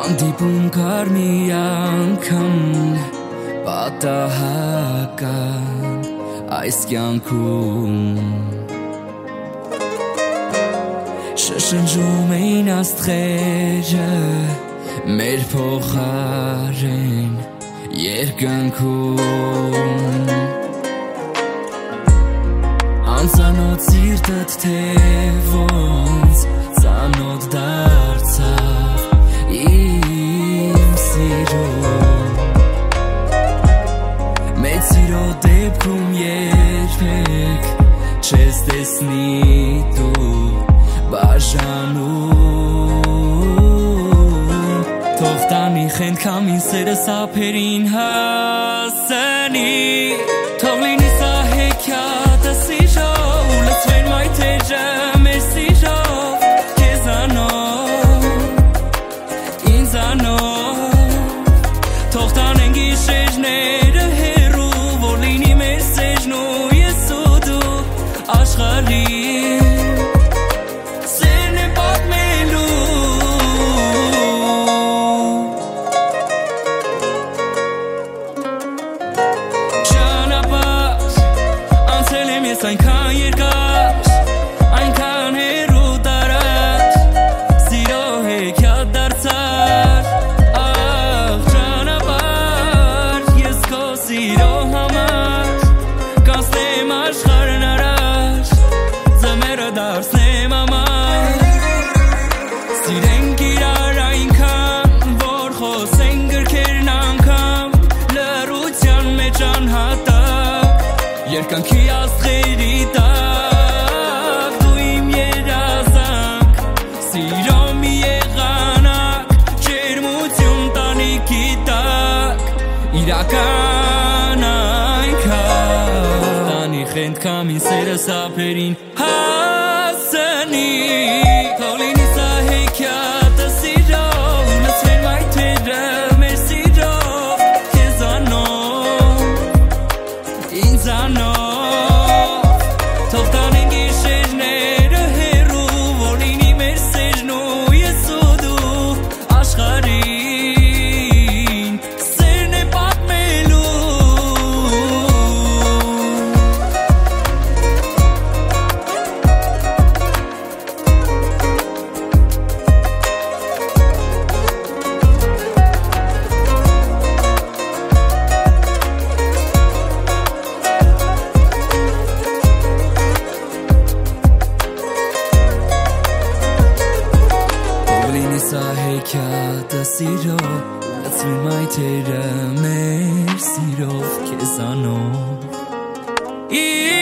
Հանդիպում կար մի անգամ պատահական այս կյանքում Շշնջում էին աստղերը մեր փոխարեն երկնքում Անծանոթ սիրտդ թե ոնց ծանոթ դարձավ իմ սիրում Մեծ սիրո դեպքում երբեք չես տեսնի դու բաժանում Թող տանի խենքամին սերը սափերին հասնի Թող լինի սա հեքիաթը սիրով ու լցվեն մայթերը մեր սիրով Քեզանով, ինձանով Թող տանեն գիշերները հեռու որ լինի մեր սերն ու ես ու դու աշխարհին Ես այնքան երկար, այնքան հեռու տարած Սիրո հեքիաթ դարձար, աղ ճանապարհ Ես քո սիրո համար, կանցնեմ աշխարհն առաջ Ձմեռը դարձնեմ ամառ Սիրենք իրար այնքան, որ խոսենք գրքերն անգամ Լռության մեջ անհատակ, երկնքի աստղերի տակ Դու իմ երազանք, սիրո մի եղանակ Ջերմություն տանիքի տակ, իրական այնքան Տանի խենթքամին սերը սափերին հասնի Թող լինի սա հեքիաթը սիրով ու լցվեն մայթերը մեր սիրով Քեզանով, ինձանով Սա հեքիաթը սիրով, լցվեն մայթերը մեր սիրով Քեզանով